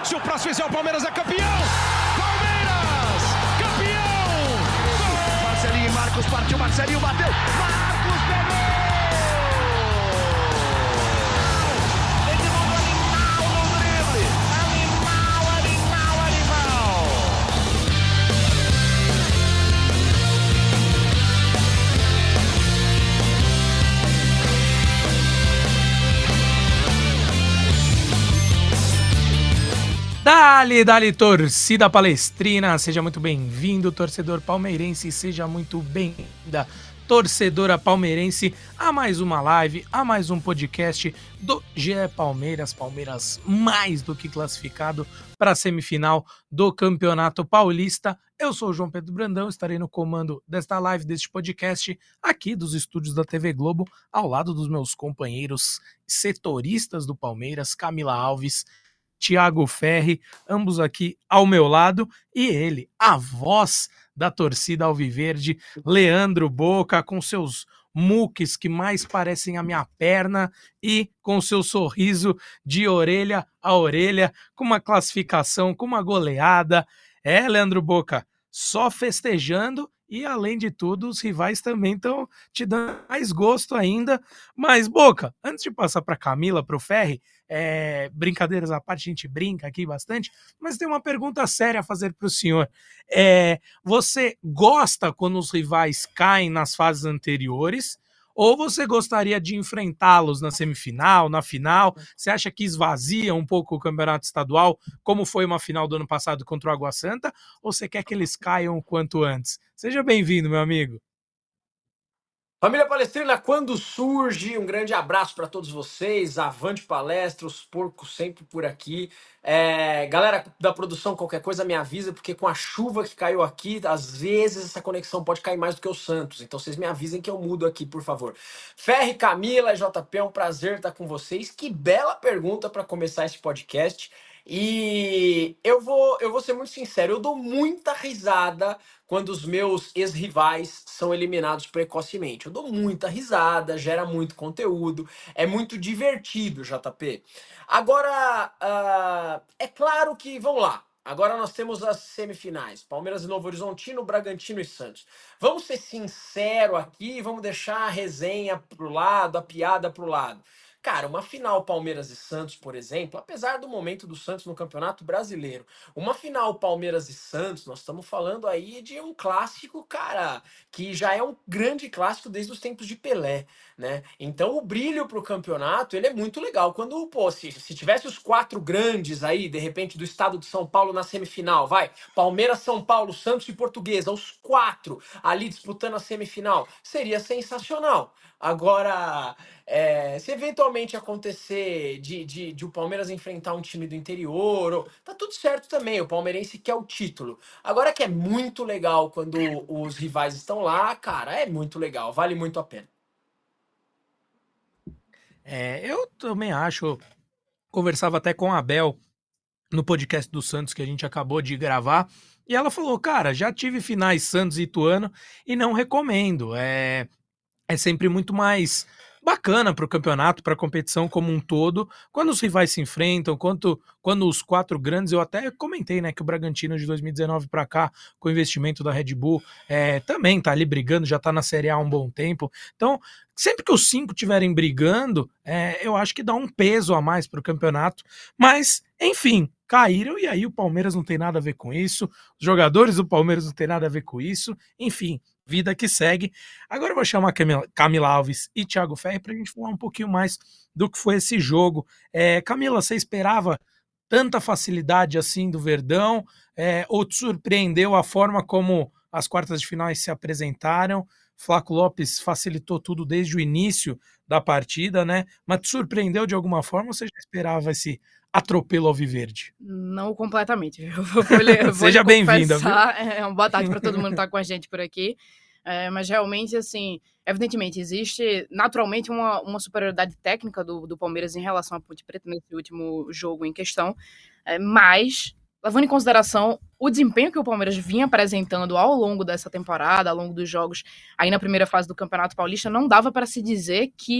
Se o próximo fizer, o Palmeiras é campeão! Palmeiras! Campeão! Gol! Marcelinho e Marcos partiu, Marcelinho bateu! Marcos pegou! Edmundo animal no drible! Animal, animal, animal! Dali, torcida palestrina, seja muito bem-vindo, torcedor palmeirense, seja muito bem-vinda, torcedora palmeirense, a mais uma live, a mais um podcast do GE Palmeiras, Palmeiras mais do que classificado para a semifinal do Campeonato Paulista. Eu sou o João Pedro Brandão, estarei no comando desta live, deste podcast, aqui dos estúdios da TV Globo, ao lado dos meus companheiros setoristas do Palmeiras, Camila Alves, Thiago Ferri, ambos aqui ao meu lado, e ele, a voz da torcida alviverde, Leandro Boca, com seus muques que mais parecem a minha perna e com seu sorriso de orelha a orelha, com uma classificação, com uma goleada. Leandro Boca, só festejando e, além de tudo, os rivais também estão te dando mais gosto ainda. Mas, Boca, antes de passar para Camila, para o Ferri, brincadeiras à parte, a gente brinca aqui bastante, mas tem uma pergunta séria a fazer para o senhor. Você gosta quando os rivais caem nas fases anteriores, ou você gostaria de enfrentá-los na semifinal, na final? Você acha que esvazia um pouco o campeonato estadual, como foi uma final do ano passado contra o Água Santa, ou você quer que eles caiam o quanto antes? Seja bem-vindo, meu amigo. Família Palestrina, quando surge, um grande abraço para todos vocês, avante palestra, os porcos sempre por aqui. Galera da produção, qualquer coisa me avisa, porque com a chuva que caiu aqui, às vezes essa conexão pode cair mais do que o Santos, então vocês me avisem que eu mudo aqui, por favor. Ferri, Camila, JP, é um prazer estar com vocês. Que bela pergunta para começar esse podcast. E eu vou ser muito sincero, eu dou muita risada quando os meus ex-rivais são eliminados precocemente. Eu dou muita risada, gera muito conteúdo, é muito divertido, JP. Agora, é claro que, vamos lá, agora nós temos as semifinais, Palmeiras e Novo Horizontino, Bragantino e Santos. Vamos ser sinceros aqui, vamos deixar a resenha pro lado, a piada pro lado. Cara, uma final Palmeiras e Santos, por exemplo, apesar do momento do Santos no Campeonato Brasileiro, uma final Palmeiras e Santos, nós estamos falando aí de um clássico, cara, que já é um grande clássico desde os tempos de Pelé, né? Então o brilho pro campeonato, ele é muito legal. Quando, pô, se tivesse os quatro grandes aí, de repente, do estado de São Paulo na semifinal, vai, Palmeiras, São Paulo, Santos e Portuguesa, os quatro ali disputando a semifinal, seria sensacional. Agora, se eventualmente acontecer de o Palmeiras enfrentar um time do interior, tá tudo certo também, o palmeirense quer o título. Agora que é muito legal quando os rivais estão lá, cara, é muito legal, vale muito a pena. Eu também acho, conversava até com a Abel no podcast do Santos que a gente acabou de gravar, e ela falou, cara, já tive finais Santos e Ituano e não recomendo, é sempre muito mais bacana para o campeonato, para a competição como um todo, quando os rivais se enfrentam, quando os quatro grandes, eu até comentei, né, que o Bragantino de 2019 para cá, com o investimento da Red Bull, também tá ali brigando, já tá na Série A há um bom tempo, então sempre que os cinco estiverem brigando, eu acho que dá um peso a mais para o campeonato, mas enfim, caíram e aí o Palmeiras não tem nada a ver com isso, os jogadores do Palmeiras não tem nada a ver com isso, enfim, vida que segue. Agora eu vou chamar Camila Alves e Thiago Ferri para a gente falar um pouquinho mais do que foi esse jogo. Camila, você esperava tanta facilidade assim do Verdão? Ou te surpreendeu a forma como as quartas de finais se apresentaram? Flaco Lopes facilitou tudo desde o início da partida, né? Mas te surpreendeu de alguma forma ou você já esperava esse atropelo alviverde? Não completamente. Seja bem-vinda. Boa tarde para todo mundo que está com a gente por aqui. Mas realmente, assim, evidentemente, existe naturalmente uma superioridade técnica do Palmeiras em relação à Ponte Preta nesse último jogo em questão, mas, levando em consideração o desempenho que o Palmeiras vinha apresentando ao longo dessa temporada, ao longo dos jogos, aí na primeira fase do Campeonato Paulista, não dava para se dizer que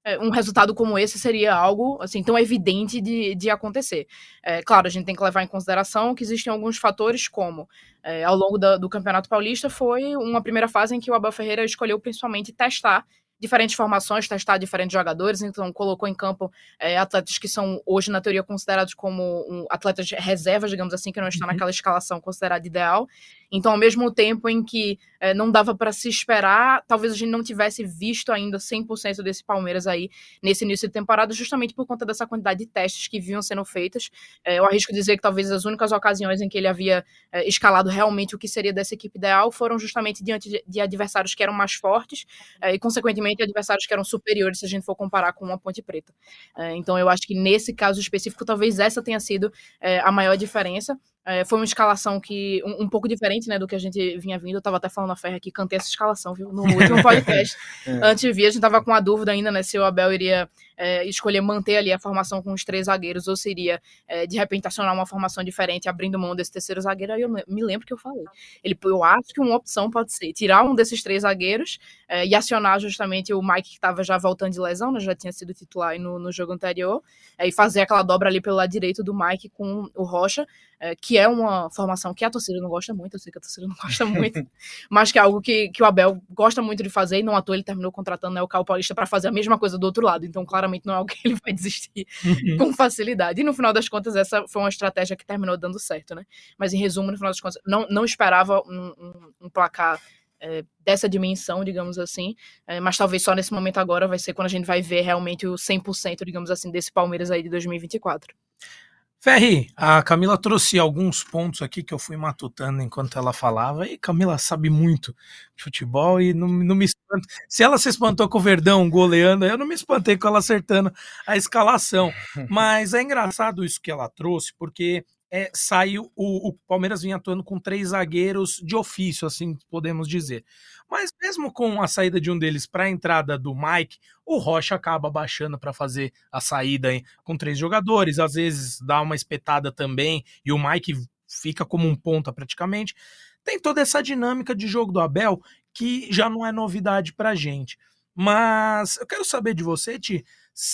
um resultado como esse seria algo assim, tão evidente de acontecer. Claro, a gente tem que levar em consideração que existem alguns fatores como, ao longo do Campeonato Paulista, foi uma primeira fase em que o Abel Ferreira escolheu principalmente testar diferentes formações, testar diferentes jogadores, então colocou em campo atletas que são hoje, na teoria, considerados como atletas de reservas, digamos assim, que não estão naquela escalação considerada ideal. Então, ao mesmo tempo em que não dava para se esperar, talvez a gente não tivesse visto ainda 100% desse Palmeiras aí nesse início de temporada, justamente por conta dessa quantidade de testes que vinham sendo feitas. Eu arrisco dizer que talvez as únicas ocasiões em que ele havia escalado realmente o que seria dessa equipe ideal foram justamente diante de adversários que eram mais fortes e, consequentemente, adversários que eram superiores se a gente for comparar com uma Ponte Preta. Então, eu acho que nesse caso específico, talvez essa tenha sido a maior diferença. Foi uma escalação que um pouco diferente, né, do que a gente vinha vindo. Eu tava até falando a Ferra aqui, cantei essa escalação, viu, no último podcast. Antes de vir, a gente tava com a dúvida ainda, né, se o Abel iria escolher manter ali a formação com os 3 zagueiros ou se iria, de repente, acionar uma formação diferente, abrindo mão desse terceiro zagueiro. Aí eu me lembro que eu falei. Eu acho que uma opção pode ser tirar um desses 3 zagueiros e acionar justamente o Mike, que estava já voltando de lesão, né, já tinha sido titular aí no jogo anterior, e fazer aquela dobra ali pelo lado direito do Mike com o Rocha, que é uma formação que a torcida não gosta muito, eu sei que a torcida não gosta muito, mas que é algo que o Abel gosta muito de fazer, e não à toa ele terminou contratando, né, o Caio Paulista para fazer a mesma coisa do outro lado, então claramente não é algo que ele vai desistir com facilidade. E no final das contas, essa foi uma estratégia que terminou dando certo, né? Mas em resumo, no final das contas, não esperava um placar dessa dimensão, digamos assim, mas talvez só nesse momento agora vai ser quando a gente vai ver realmente o 100%, digamos assim, desse Palmeiras aí de 2024. Ferri, a Camila trouxe alguns pontos aqui que eu fui matutando enquanto ela falava, e Camila sabe muito de futebol e não me espanta. Se ela se espantou com o Verdão goleando, eu não me espantei com ela acertando a escalação. Mas é engraçado isso que ela trouxe, porque saiu, o Palmeiras vinha atuando com 3 zagueiros de ofício, assim podemos dizer. Mas mesmo com a saída de um deles para a entrada do Mike, o Rocha acaba baixando para fazer a saída com 3 jogadores, às vezes dá uma espetada também, e o Mike fica como um ponta praticamente. Tem toda essa dinâmica de jogo do Abel, que já não é novidade pra gente. Mas eu quero saber de você, Ti,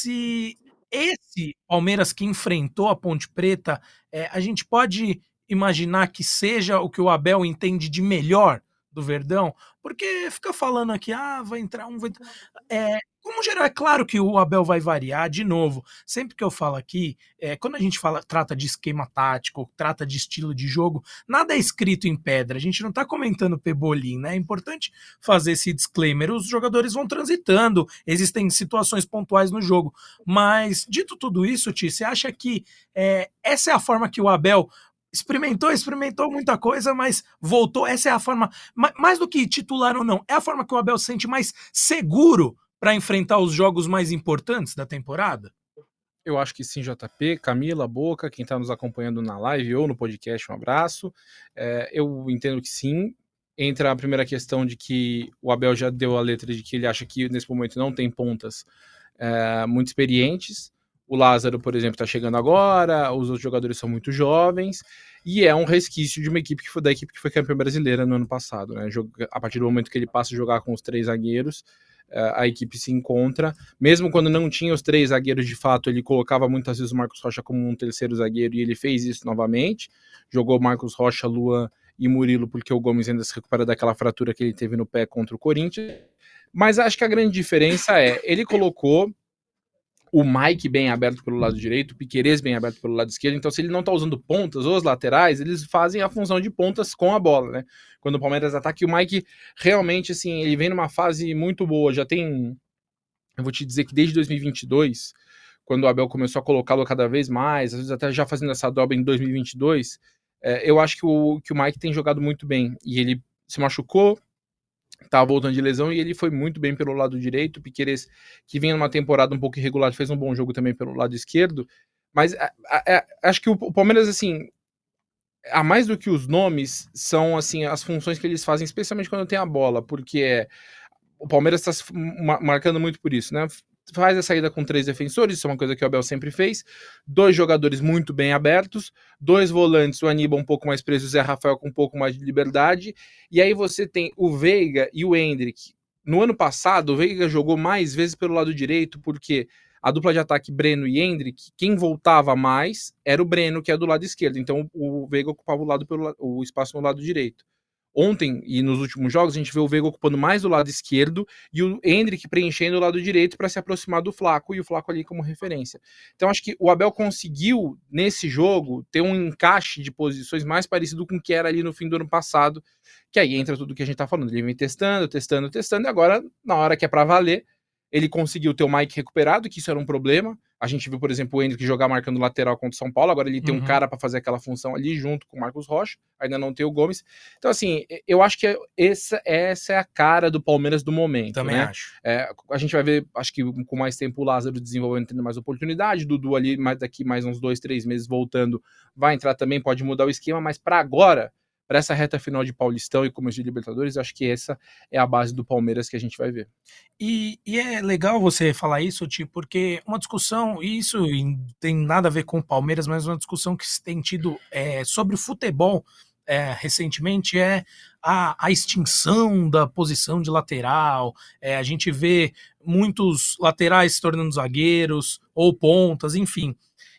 se esse Palmeiras que enfrentou a Ponte Preta, a gente pode imaginar que seja o que o Abel entende de melhor do Verdão? Porque fica falando aqui, vai entrar um... Como geral, é claro que o Abel vai variar, de novo, sempre que eu falo aqui, quando a gente trata de esquema tático, trata de estilo de jogo, nada é escrito em pedra, a gente não tá comentando pebolim, né? É importante fazer esse disclaimer, os jogadores vão transitando, existem situações pontuais no jogo, mas dito tudo isso, Ti, você acha que essa é a forma que o Abel experimentou muita coisa, mas voltou, essa é a forma, mais do que titular ou não, é a forma que o Abel se sente mais seguro para enfrentar os jogos mais importantes da temporada? Eu acho que sim, JP, Camila, Boca, quem está nos acompanhando na live ou no podcast, um abraço. Eu entendo que sim. Entra a primeira questão de que o Abel já deu a letra de que ele acha que nesse momento não tem pontas muito experientes. O Lázaro, por exemplo, está chegando agora, os outros jogadores são muito jovens, e é um resquício de uma equipe da equipe que foi campeã brasileira no ano passado, né? A partir do momento que ele passa a jogar com os 3 zagueiros, a equipe se encontra, mesmo quando não tinha os 3 zagueiros de fato, ele colocava muitas vezes o Marcos Rocha como um terceiro zagueiro, e ele fez isso novamente, jogou Marcos Rocha, Luan e Murilo, porque o Gomes ainda se recupera daquela fratura que ele teve no pé contra o Corinthians, mas acho que a grande diferença ele colocou o Mike bem aberto pelo lado direito, o Piquerez bem aberto pelo lado esquerdo, então se ele não tá usando pontas ou os laterais, eles fazem a função de pontas com a bola, né? Quando o Palmeiras ataca, e o Mike realmente, assim, ele vem numa fase muito boa, já tem, eu vou te dizer que desde 2022, quando o Abel começou a colocá-lo cada vez mais, às vezes até já fazendo essa dobra em 2022, eu acho que o Mike tem jogado muito bem, e ele se machucou, estava voltando de lesão, e ele foi muito bem pelo lado direito. O Piquerez, que vinha numa temporada um pouco irregular, fez um bom jogo também pelo lado esquerdo, mas acho que o Palmeiras, assim, a mais do que os nomes, são assim as funções que eles fazem, especialmente quando tem a bola, porque o Palmeiras está marcando muito por isso, né? Faz a saída com 3 defensores, isso é uma coisa que o Abel sempre fez, 2 jogadores muito bem abertos, 2 volantes, o Aníbal um pouco mais preso, o Zé Rafael com um pouco mais de liberdade, e aí você tem o Veiga e o Endrick no ano passado, o Veiga jogou mais vezes pelo lado direito, porque a dupla de ataque Breno e Endrick, quem voltava mais era o Breno, que é do lado esquerdo. Então o Veiga ocupava o espaço no lado direito. Ontem e nos últimos jogos, a gente vê o Veiga ocupando mais do lado esquerdo e o Endrick preenchendo o lado direito para se aproximar do Flaco, e o Flaco ali como referência. Então acho que o Abel conseguiu, nesse jogo, ter um encaixe de posições mais parecido com o que era ali no fim do ano passado, que aí entra tudo que a gente tá falando. Ele vem testando, e agora, na hora que é para valer, ele conseguiu ter o Mike recuperado, que isso era um problema. A gente viu, por exemplo, o Endrick jogar marcando lateral contra o São Paulo, agora ele tem um cara para fazer aquela função ali junto com o Marcos Rocha, ainda não tem o Gomes. Então, assim, eu acho que essa é a cara do Palmeiras do momento. Também né? acho. A gente vai ver, acho que com mais tempo o Lázaro desenvolvendo, tendo mais oportunidade, Dudu ali daqui mais uns 2-3 meses voltando, vai entrar também, pode mudar o esquema, mas para agora, para essa reta final de Paulistão e começo de Libertadores, acho que essa é a base do Palmeiras que a gente vai ver. E é legal você falar isso, Ti, porque uma discussão, e isso tem nada a ver com o Palmeiras, mas uma discussão que se tem tido sobre o futebol recentemente é a extinção da posição de lateral. A gente vê muitos laterais se tornando zagueiros ou pontas, enfim.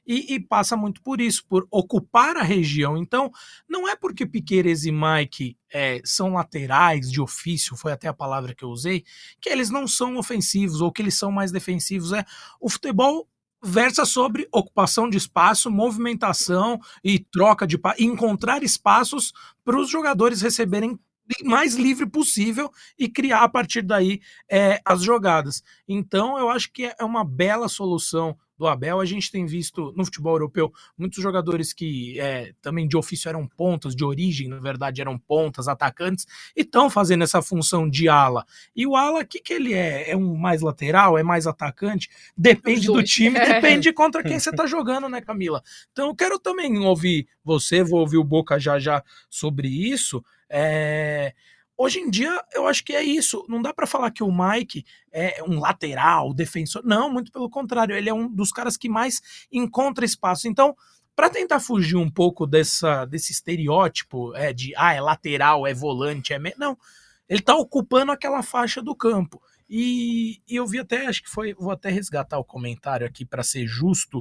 E passa muito por isso, por ocupar a região. Então, não é porque Piqueires e Mike são laterais de ofício, foi até a palavra que eu usei, que eles não são ofensivos ou que eles são mais defensivos. O futebol versa sobre ocupação de espaço, movimentação e troca de e encontrar espaços para os jogadores receberem mais livre possível e criar a partir daí as jogadas. Então, eu acho que é uma bela solução do Abel. A gente tem visto no futebol europeu muitos jogadores que também de ofício eram pontas, de origem, na verdade, eram pontas, atacantes, e estão fazendo essa função de ala. E o ala, o que ele é? É um mais lateral? É mais atacante? Depende do time, depende contra quem você está jogando, né, Camila? Então eu quero também ouvir você, vou ouvir o Boca já sobre isso. Hoje em dia, eu acho que é isso. Não dá para falar que o Mike é um lateral, defensor. Não, muito pelo contrário. Ele é um dos caras que mais encontra espaço. Então, para tentar fugir um pouco desse estereótipo de é lateral, é volante, não. Ele tá ocupando aquela faixa do campo. E eu vi até, acho que foi, vou até resgatar o comentário aqui para ser justo.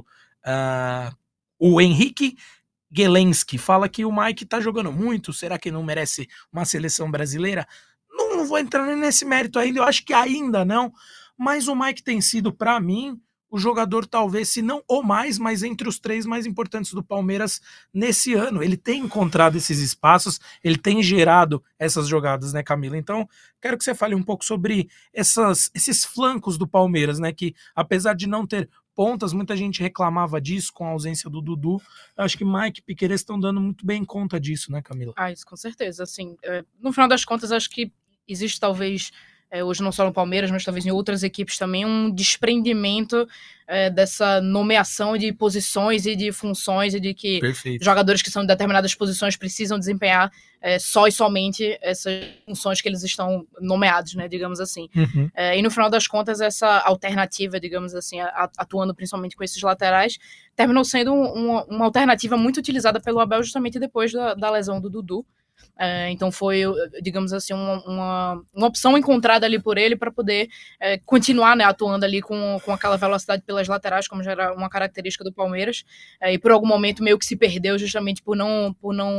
O Henrique Gelensky fala que o Mike tá jogando muito, será que não merece uma seleção brasileira? Não vou entrar nesse mérito ainda, eu acho que ainda não, mas o Mike tem sido, para mim, o jogador talvez, se não o mais, mas entre os 3 mais importantes do Palmeiras nesse ano. Ele tem encontrado esses espaços, ele tem gerado essas jogadas, né, Camila? Então, quero que você fale um pouco sobre esses flancos do Palmeiras, né, que apesar de não ter pontas, muita gente reclamava disso com a ausência do Dudu. Eu acho que Mike e Piqueires estão dando muito bem conta disso, né, Camila? Isso com certeza. Assim, no final das contas, acho que existe talvez, hoje não só no Palmeiras, mas talvez em outras equipes também, um desprendimento dessa nomeação de posições e de funções e de que jogadores que são de determinadas posições precisam desempenhar só e somente essas funções que eles estão nomeados, né, digamos assim. Uhum. E no final das contas, essa alternativa, digamos assim, atuando principalmente com esses laterais, terminou sendo uma alternativa muito utilizada pelo Abel justamente depois da lesão do Dudu. Então foi, digamos assim, uma opção encontrada ali por ele para poder continuar, né, atuando ali com aquela velocidade pelas laterais, como já era uma característica do Palmeiras, e por algum momento meio que se perdeu justamente por não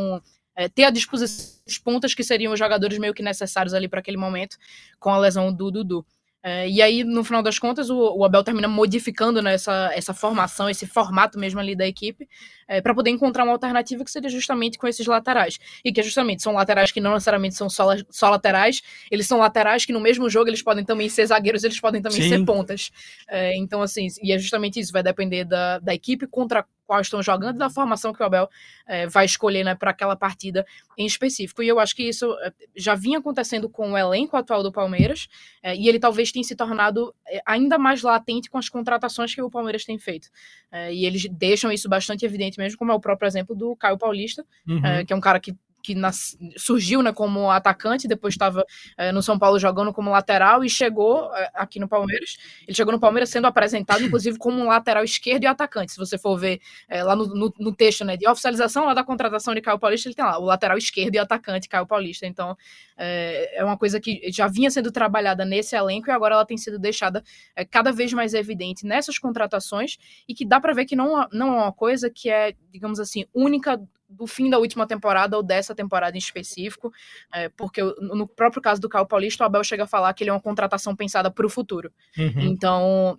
ter à disposição os pontas que seriam os jogadores meio que necessários ali para aquele momento com a lesão do Dudu. E aí, no final das contas, o Abel termina modificando, né, essa formação, esse formato mesmo ali da equipe, para poder encontrar uma alternativa que seria justamente com esses laterais. E que justamente são laterais que não necessariamente são só laterais, eles são laterais que no mesmo jogo eles podem também ser zagueiros, eles podem também ser pontas. Então, assim, e é justamente isso, vai depender da equipe contra qual estão jogando e da formação que o Abel vai escolher, né, para aquela partida em específico. E eu acho que isso já vinha acontecendo com o elenco atual do Palmeiras, e ele talvez tenha se tornado ainda mais latente com as contratações que o Palmeiras tem feito. E eles deixam isso bastante evidente mesmo, como é o próprio exemplo do Caio Paulista, que é um cara que surgiu, né, como atacante, depois estava no São Paulo jogando como lateral e chegou aqui no Palmeiras. Ele chegou no Palmeiras sendo apresentado, inclusive, como um lateral esquerdo e atacante. Se você for ver lá no texto, né, de oficialização lá da contratação de Caio Paulista, ele tem lá o lateral esquerdo e atacante Caio Paulista. Então, é uma coisa que já vinha sendo trabalhada nesse elenco e agora ela tem sido deixada cada vez mais evidente nessas contratações e que dá para ver que não é uma coisa que é, digamos assim, única do fim da última temporada ou dessa temporada em específico, porque no próprio caso do Caio Paulista, o Abel chega a falar que ele é uma contratação pensada para o futuro. Então,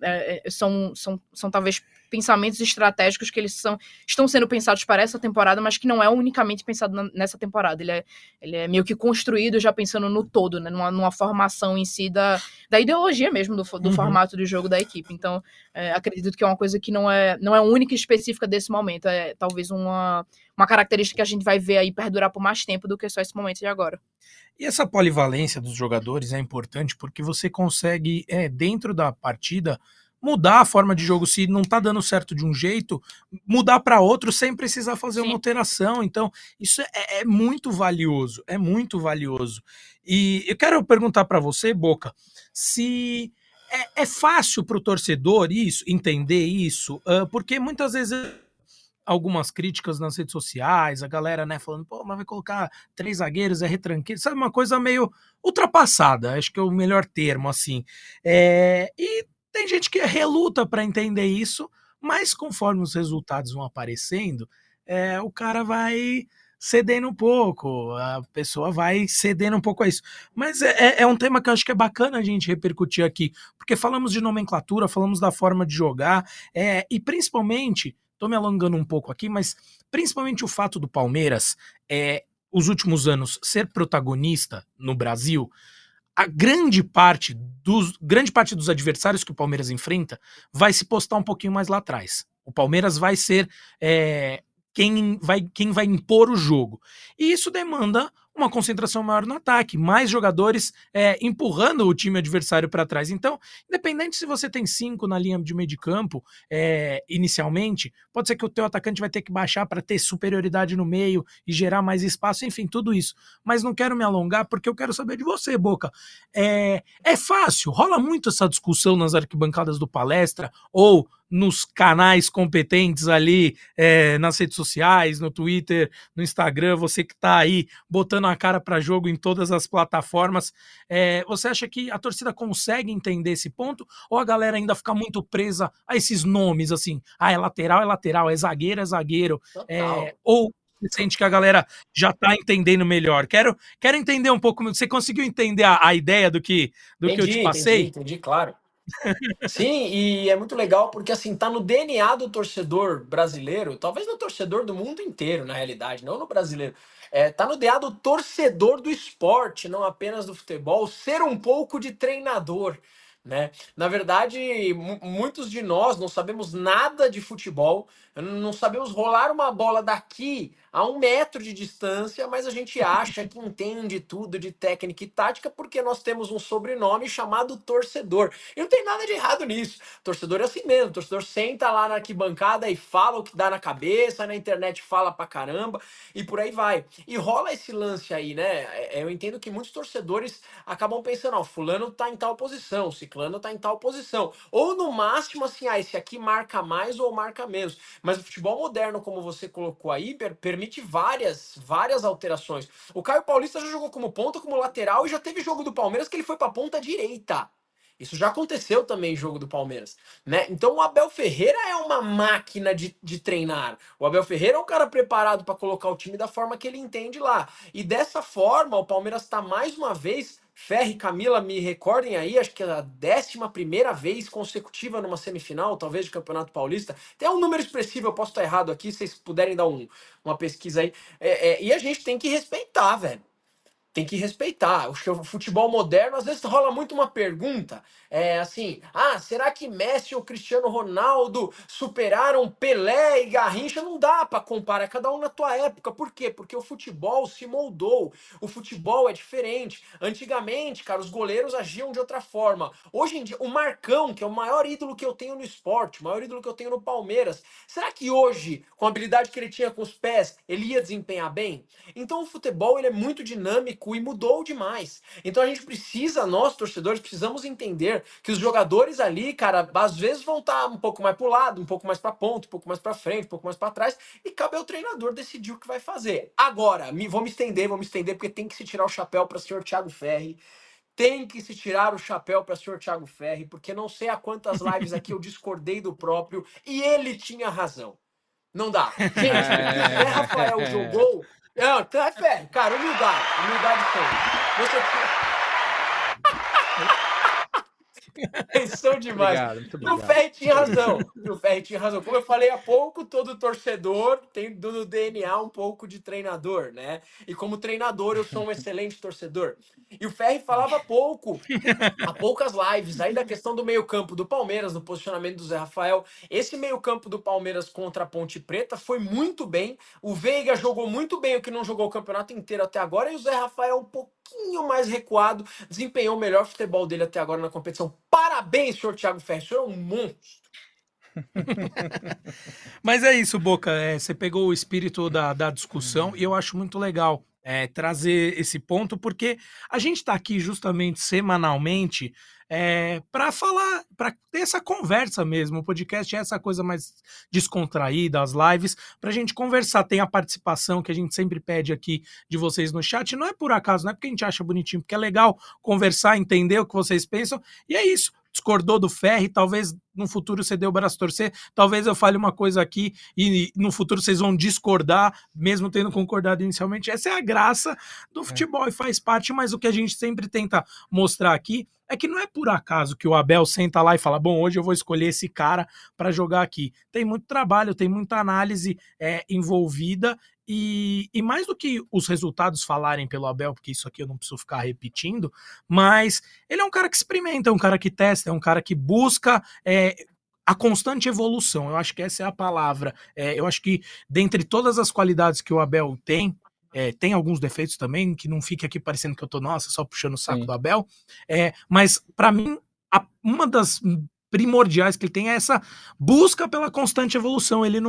são talvez pensamentos estratégicos que eles estão sendo pensados para essa temporada, mas que não é unicamente pensado nessa temporada. Ele é meio que construído já pensando no todo, né? Numa formação em si da ideologia mesmo do formato de jogo da equipe. Então, acredito que é uma coisa que não é única e específica desse momento. É talvez uma característica que a gente vai ver aí perdurar por mais tempo do que só esse momento de agora. E essa polivalência dos jogadores é importante porque você consegue, dentro da partida, mudar a forma de jogo. Se não tá dando certo de um jeito, mudar para outro sem precisar fazer uma alteração. Então, isso é muito valioso, é muito valioso. E eu quero perguntar para você, Boca, se é fácil para o torcedor entender isso, porque muitas vezes algumas críticas nas redes sociais, a galera, né, falando, pô, mas vai colocar 3 zagueiros, é retranqueiro, sabe, uma coisa meio ultrapassada, acho que é o melhor termo, assim. E tem gente que reluta para entender isso, mas conforme os resultados vão aparecendo, o cara vai cedendo um pouco, a pessoa vai cedendo um pouco a isso. Mas é um tema que eu acho que é bacana a gente repercutir aqui, porque falamos de nomenclatura, falamos da forma de jogar, e principalmente, tô me alongando um pouco aqui, mas principalmente o fato do Palmeiras, os últimos anos, ser protagonista no Brasil, a grande parte dos adversários que o Palmeiras enfrenta vai se postar um pouquinho mais lá atrás. O Palmeiras vai ser quem vai impor o jogo. E isso demanda uma concentração maior no ataque, mais jogadores empurrando o time adversário para trás. Então, independente se você tem 5 na linha de meio de campo, inicialmente, pode ser que o teu atacante vai ter que baixar para ter superioridade no meio e gerar mais espaço, enfim, tudo isso. Mas não quero me alongar, porque eu quero saber de você, Boca. É fácil, rola muito essa discussão nas arquibancadas do Palestra, ou nos canais competentes ali, nas redes sociais, no Twitter, no Instagram, você que tá aí botando a cara para jogo em todas as plataformas, você acha que a torcida consegue entender esse ponto, ou a galera ainda fica muito presa a esses nomes, assim, é lateral, é zagueiro, ou você sente que a galera já tá entendendo melhor? Quero entender um pouco, você conseguiu entender a ideia do que eu te passei? Entendi, claro. Sim, e é muito legal porque assim, tá no DNA do torcedor brasileiro, talvez no torcedor do mundo inteiro, na realidade, não no brasileiro. Tá no DNA do torcedor do esporte, não apenas do futebol, ser um pouco de treinador, né? Na verdade, muitos de nós não sabemos nada de futebol, não sabemos rolar uma bola daqui a 1 metro de distância, mas a gente acha que entende tudo de técnica e tática porque nós temos um sobrenome chamado torcedor. E não tem nada de errado nisso. Torcedor é assim mesmo. Torcedor senta lá na arquibancada e fala o que dá na cabeça, na internet fala pra caramba e por aí vai. E rola esse lance aí, né? Eu entendo que muitos torcedores acabam pensando, ó, fulano tá em tal posição, ciclano tá em tal posição. Ou no máximo assim, esse aqui marca mais ou marca menos. Mas o futebol moderno, como você colocou aí, permite várias alterações. O Caio Paulista já jogou como ponta, como lateral e já teve jogo do Palmeiras que ele foi pra ponta direita. Isso já aconteceu também em jogo do Palmeiras, né? Então o Abel Ferreira é uma máquina de treinar. O Abel Ferreira é um cara preparado para colocar o time da forma que ele entende lá. E dessa forma, o Palmeiras está mais uma vez, Ferri e Camila, me recordem aí, acho que é a 11ª vez consecutiva numa semifinal, talvez, de Campeonato Paulista. Tem um número expressivo, eu posso estar errado aqui, se vocês puderem dar uma pesquisa aí. E a gente tem que respeitar, velho. tem que respeitar. O futebol moderno, às vezes rola muito uma pergunta, assim, será que Messi ou Cristiano Ronaldo superaram Pelé e Garrincha? Não dá para comparar, cada um na tua época. Por quê? Porque o futebol se moldou, o futebol é diferente. Antigamente, cara, os goleiros agiam de outra forma. Hoje em dia, o Marcão, que é o maior ídolo que eu tenho no esporte, o maior ídolo que eu tenho no Palmeiras, será que hoje, com a habilidade que ele tinha com os pés, ele ia desempenhar bem? Então o futebol ele é muito dinâmico e mudou demais. Então a gente precisa, nós torcedores, precisamos entender que os jogadores ali, cara, às vezes vão estar um pouco mais pro lado, um pouco mais para ponta, um pouco mais para frente, um pouco mais para trás, e cabe ao treinador decidir o que vai fazer. Agora, vou me estender, porque tem que se tirar o chapéu para o senhor Thiago Ferri. Tem que se tirar o chapéu para o senhor Thiago Ferri, porque não sei a quantas lives aqui eu discordei do próprio e ele tinha razão. Não dá. Gente, o que o Zé Rafael jogou. Não, Ferri, cara, humildade sempre. Você pensou demais. Muito obrigado. O Ferri tinha razão. Como eu falei há pouco, todo torcedor tem no DNA um pouco de treinador, né? E como treinador, eu sou um excelente torcedor. E o Ferri falava pouco, há poucas lives, aí da questão do meio-campo do Palmeiras, do posicionamento do Zé Rafael. Esse meio-campo do Palmeiras contra a Ponte Preta foi muito bem. O Veiga jogou muito bem, o que não jogou o campeonato inteiro até agora, e o Zé Rafael um pouquinho mais recuado, desempenhou o melhor futebol dele até agora na competição. Parabéns, senhor Thiago Ferri, o senhor é um monstro. Mas é isso, Boca, você pegou o espírito da discussão e eu acho muito legal trazer esse ponto, porque a gente está aqui justamente semanalmente para falar, para ter essa conversa mesmo. O podcast é essa coisa mais descontraída, as lives, para a gente conversar. Tem a participação que a gente sempre pede aqui de vocês no chat. Não é por acaso, não é porque a gente acha bonitinho, porque é legal conversar, entender o que vocês pensam. E é isso. Discordou do Ferri, talvez no futuro você dê o braço a torcer, talvez eu fale uma coisa aqui e no futuro vocês vão discordar, mesmo tendo concordado inicialmente. Essa é a graça do futebol e faz parte, mas o que a gente sempre tenta mostrar aqui é que não é por acaso que o Abel senta lá e fala, bom, hoje eu vou escolher esse cara para jogar aqui. Tem muito trabalho, tem muita análise envolvida. E mais do que os resultados falarem pelo Abel, porque isso aqui eu não preciso ficar repetindo, mas ele é um cara que experimenta, é um cara que testa, é um cara que busca a constante evolução. Eu acho que essa é a palavra. Eu acho que dentre todas as qualidades que o Abel tem, tem alguns defeitos também, que não fique aqui parecendo que eu tô, só puxando o saco do Abel, mas para mim, uma das primordiais que ele tem é essa busca pela constante evolução. Ele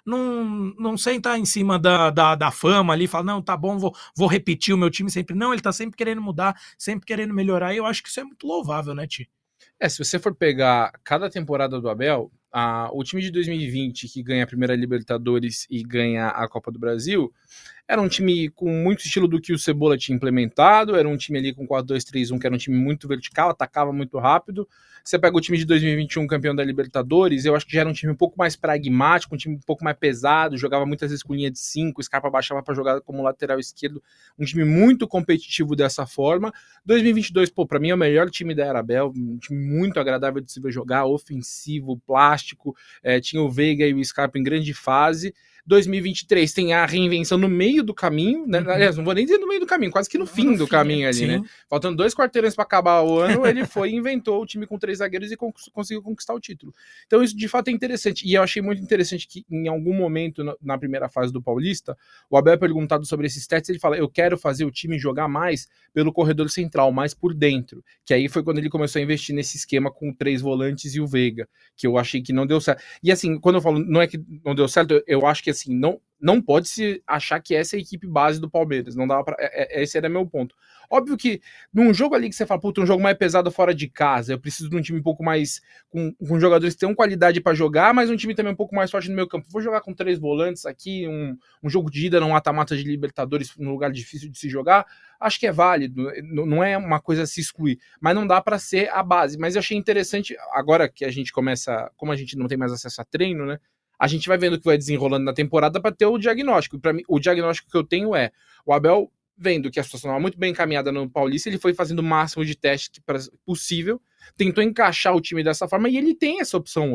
não senta em cima da fama ali e fala, não, tá bom, vou repetir o meu time sempre. Não, ele tá sempre querendo mudar, sempre querendo melhorar, e eu acho que isso é muito louvável, né, Ti? Se você for pegar cada temporada do Abel, o time de 2020, que ganha a primeira Libertadores e ganha a Copa do Brasil, era um time com muito estilo do que o Cebola tinha implementado, era um time ali com 4-2-3-1, que era um time muito vertical, atacava muito rápido. Você pega o time de 2021, campeão da Libertadores, eu acho que já era um time um pouco mais pragmático, um time um pouco mais pesado, jogava muitas vezes com linha de 5, Scarpa baixava para jogar como lateral esquerdo, um time muito competitivo dessa forma. 2022, para mim é o melhor time da era Abel, um time muito agradável de se ver jogar, ofensivo, plástico, tinha o Veiga e o Scarpa em grande fase. 2023 tem a reinvenção no meio do caminho, né? Aliás, não vou nem dizer no meio do caminho, quase que no fim do caminho ali, né? Faltando 2 quarteirões para acabar o ano, ele foi e inventou o time com 3 zagueiros e conseguiu conquistar o título. Então isso de fato é interessante, e eu achei muito interessante que em algum momento na primeira fase do Paulista, o Abel é perguntado sobre esses testes, ele fala, eu quero fazer o time jogar mais pelo corredor central, mais por dentro, que aí foi quando ele começou a investir nesse esquema com 3 volantes e o Veiga, que eu achei que não deu certo. E assim, quando eu falo, não é que não deu certo, eu acho que assim, não pode se achar que essa é a equipe base do Palmeiras, não dava pra, esse era meu ponto. Óbvio que num jogo ali que você fala, puta, um jogo mais pesado fora de casa, eu preciso de um time um pouco mais, com jogadores que tenham qualidade para jogar, mas um time também um pouco mais forte no meio campo. Vou jogar com 3 volantes aqui, um jogo de ida, num mata-mata de Libertadores, num lugar difícil de se jogar, acho que é válido, não é uma coisa a se excluir, mas não dá para ser a base. Mas eu achei interessante, agora que a gente começa, como a gente não tem mais acesso a treino, né, a gente vai vendo o que vai desenrolando na temporada para ter o diagnóstico. Para mim, o diagnóstico que eu tenho é o Abel vendo que a situação estava muito bem encaminhada no Paulista, ele foi fazendo o máximo de teste possível, tentou encaixar o time dessa forma e ele tem essa opção hoje.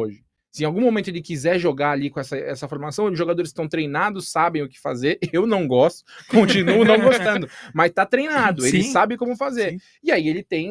Se em algum momento ele quiser jogar ali com essa formação, os jogadores estão treinados, sabem o que fazer. Eu não gosto, continuo não gostando, mas tá treinado, ele sabe como fazer. Sim. E aí ele tem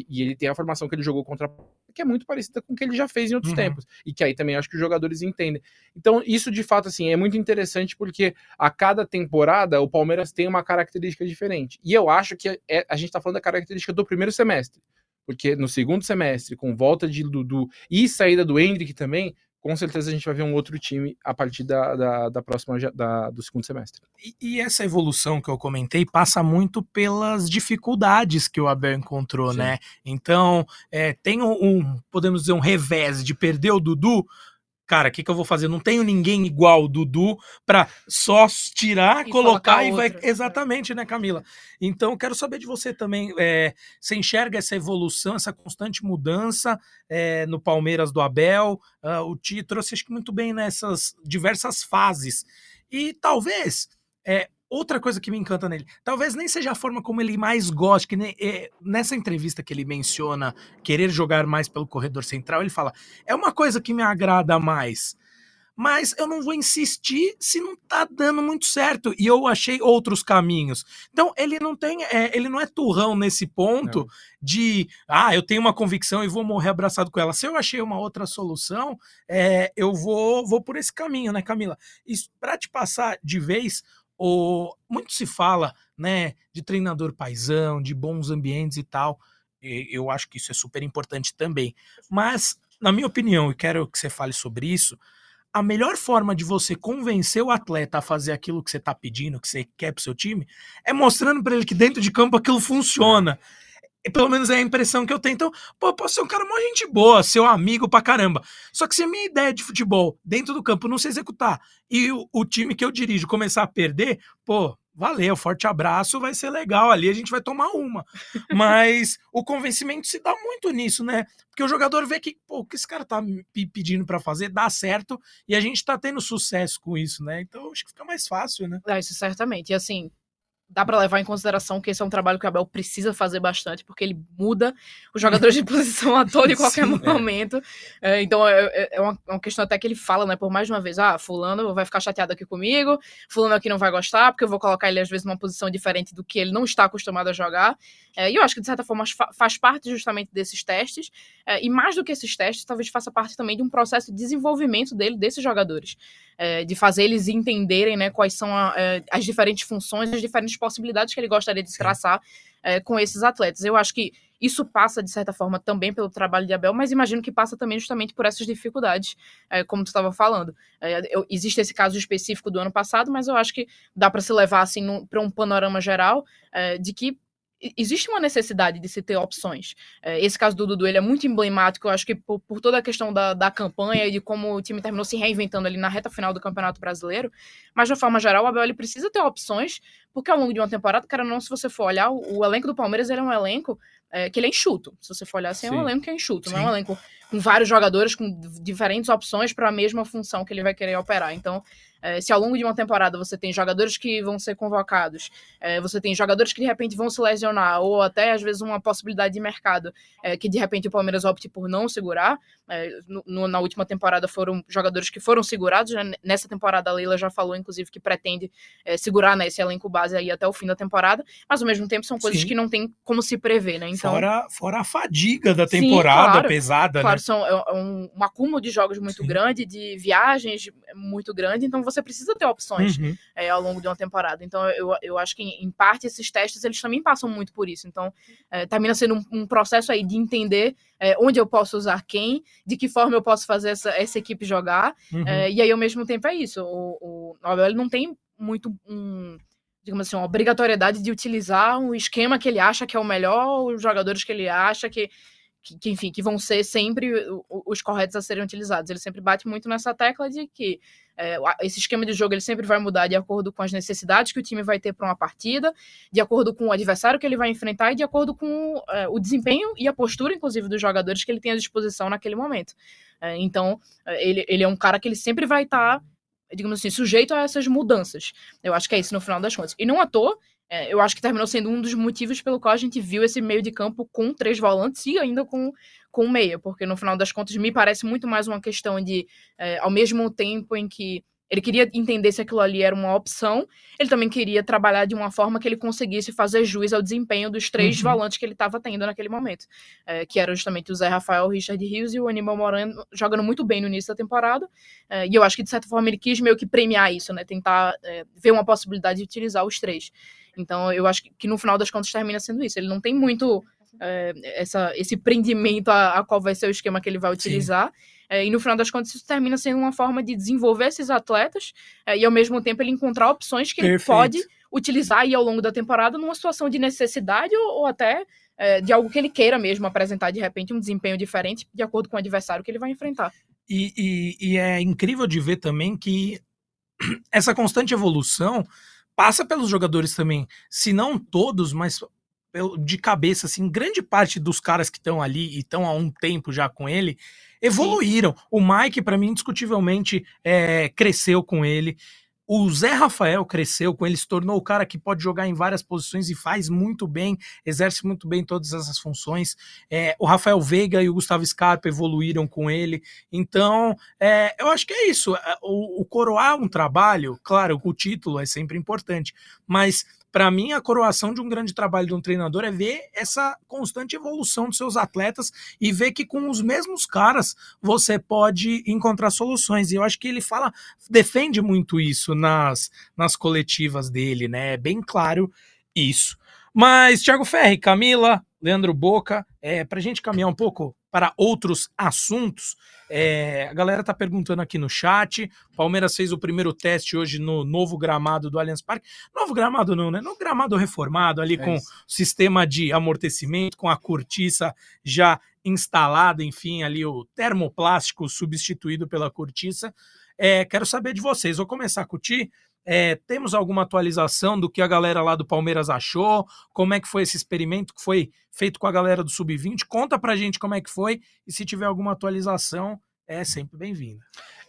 a formação que ele jogou contra, que é muito parecida com o que ele já fez em outros tempos. E que aí também acho que os jogadores entendem. Então isso de fato assim, é muito interessante porque a cada temporada o Palmeiras tem uma característica diferente. E eu acho que a gente tá falando da característica do primeiro semestre. Porque no segundo semestre, com volta de Dudu e saída do Endrick também, com certeza a gente vai ver um outro time a partir da próxima do segundo semestre. E essa evolução que eu comentei passa muito pelas dificuldades que o Abel encontrou, sim, né? Então, tem podemos dizer, um revés de perder o Dudu. Cara, o que eu vou fazer? Não tenho ninguém igual o Dudu pra só tirar, colocar e vai... Exatamente, né, Camila? Então, eu quero saber de você também. Você enxerga essa evolução, essa constante mudança no Palmeiras do Abel? O Ti trouxe, acho que muito bem nessas diversas fases. E talvez... outra coisa que me encanta nele, talvez nem seja a forma como ele mais gosta, que nessa entrevista que ele menciona querer jogar mais pelo corredor central, ele fala, é uma coisa que me agrada mais, mas eu não vou insistir se não tá dando muito certo, e eu achei outros caminhos. Então ele não é turrão nesse ponto, não, de, eu tenho uma convicção e vou morrer abraçado com ela. Se eu achei uma outra solução, eu vou por esse caminho, né, Camila? E pra te passar de vez, muito se fala, né, de treinador paizão, de bons ambientes e tal. Eu acho que isso é super importante também. Mas, na minha opinião, e quero que você fale sobre isso, a melhor forma de você convencer o atleta a fazer aquilo que você está pedindo, que você quer pro seu time, é mostrando para ele que dentro de campo aquilo funciona. Pelo menos é a impressão que eu tenho. Então, posso ser um cara mó gente boa, seu amigo pra caramba. Só que se a minha ideia de futebol dentro do campo não se executar e o time que eu dirijo começar a perder, valeu, forte abraço, vai ser legal ali, a gente vai tomar uma. Mas o convencimento se dá muito nisso, né? Porque o jogador vê que, o que esse cara tá me pedindo pra fazer dá certo e a gente tá tendo sucesso com isso, né? Então acho que fica mais fácil, né? Isso certamente. E assim, dá para levar em consideração que esse é um trabalho que o Abel precisa fazer bastante, porque ele muda os jogadores de posição a todo e qualquer momento. Então, é uma questão até que ele fala, né, por mais de uma vez, fulano vai ficar chateado aqui comigo, fulano aqui não vai gostar, porque eu vou colocar ele, às vezes, numa posição diferente do que ele não está acostumado a jogar. E eu acho que, de certa forma, faz parte justamente desses testes, e mais do que esses testes, talvez faça parte também de um processo de desenvolvimento desses jogadores, de fazer eles entenderem, né, quais são as diferentes funções, as diferentes possibilidades que ele gostaria de traçar com esses atletas. Eu acho que isso passa, de certa forma, também pelo trabalho de Abel, mas imagino que passa também justamente por essas dificuldades, como tu estava falando. Existe esse caso específico do ano passado, mas eu acho que dá para se levar assim, para um panorama geral de que existe uma necessidade de se ter opções. Esse caso do Dudu, ele é muito emblemático, eu acho que por toda a questão da campanha e de como o time terminou se reinventando ali na reta final do Campeonato Brasileiro, mas de uma forma geral, o Abel ele precisa ter opções, porque ao longo de uma temporada, cara, não, se você for olhar, o elenco do Palmeiras ele é um elenco que ele é enxuto. Se você for olhar assim, é um elenco que é enxuto, não é um elenco com vários jogadores com diferentes opções para a mesma função que ele vai querer operar. Então, se ao longo de uma temporada você tem jogadores que vão ser convocados, você tem jogadores que de repente vão se lesionar, ou até às vezes uma possibilidade de mercado que de repente o Palmeiras opte por não segurar, na última temporada foram jogadores que foram segurados, né? Nessa temporada a Leila já falou inclusive que pretende segurar, né, esse elenco base aí até o fim da temporada, mas ao mesmo tempo são coisas que não tem como se prever, né? Então, fora a fadiga da temporada, claro, pesada, claro, né? São um acúmulo de jogos muito grande, de viagens muito grande, então você precisa ter opções ao longo de uma temporada. Então eu acho que em parte esses testes eles também passam muito por isso. Então termina sendo um processo aí de entender onde eu posso usar quem, de que forma eu posso fazer essa equipe jogar, e aí ao mesmo tempo é isso. O Abel não tem muito digamos assim, uma obrigatoriedade de utilizar um esquema que ele acha que é o melhor, os jogadores que ele acha que enfim, que vão ser sempre os corretos a serem utilizados. Ele sempre bate muito nessa tecla de que esse esquema de jogo ele sempre vai mudar de acordo com as necessidades que o time vai ter para uma partida, de acordo com o adversário que ele vai enfrentar e de acordo com o desempenho e a postura, inclusive, dos jogadores que ele tem à disposição naquele momento. Então, ele é um cara que ele sempre vai estar digamos assim, sujeito a essas mudanças. Eu acho que é isso no final das contas. E não à toa, eu acho que terminou sendo um dos motivos pelo qual a gente viu esse meio de campo com 3 volantes e ainda com meia, porque no final das contas me parece muito mais uma questão de, ao mesmo tempo em que ele queria entender se aquilo ali era uma opção, ele também queria trabalhar de uma forma que ele conseguisse fazer jus ao desempenho dos 3 volantes que ele estava tendo naquele momento, que eram justamente o Zé Rafael, o Richard Rios e o Aníbal Moreno, jogando muito bem no início da temporada, e eu acho que de certa forma ele quis meio que premiar isso, né, tentar ver uma possibilidade de utilizar os 3. Então eu acho que no final das contas termina sendo isso, ele não tem muito esse prendimento a qual vai ser o esquema que ele vai utilizar. E no final das contas isso termina sendo uma forma de desenvolver esses atletas e ao mesmo tempo ele encontrar opções que ele pode utilizar aí ao longo da temporada numa situação de necessidade ou até de algo que ele queira mesmo apresentar de repente um desempenho diferente de acordo com o adversário que ele vai enfrentar. E é incrível de ver também que essa constante evolução passa pelos jogadores também, se não todos, mas de cabeça, assim, grande parte dos caras que estão ali e estão há um tempo já com ele, evoluíram. Sim. O Mike, para mim, indiscutivelmente, cresceu com ele. O Zé Rafael cresceu com ele, se tornou o cara que pode jogar em várias posições e faz muito bem, exerce muito bem todas essas funções. O Rafael Veiga e o Gustavo Scarpa evoluíram com ele. Então, eu acho que é isso. O coroar um trabalho, claro, o título é sempre importante, mas para mim, a coroação de um grande trabalho de um treinador é ver essa constante evolução dos seus atletas e ver que com os mesmos caras você pode encontrar soluções. E eu acho que ele defende muito isso nas coletivas dele, né? É bem claro isso. Mas, Thiago Ferri, Camila, Leandro Boca, para a gente caminhar um pouco para outros assuntos, a galera tá perguntando aqui no chat. Palmeiras fez o primeiro teste hoje no novo gramado do Allianz Parque. Novo gramado não, né? No gramado reformado ali com sistema de amortecimento, com a cortiça já instalada, enfim, ali o termoplástico substituído pela cortiça. Quero saber de vocês. Vou começar com o Ti. Temos alguma atualização do que a galera lá do Palmeiras achou? Como é que foi esse experimento que foi feito com a galera do Sub-20? Conta pra gente como é que foi e se tiver alguma atualização, é sempre bem-vinda.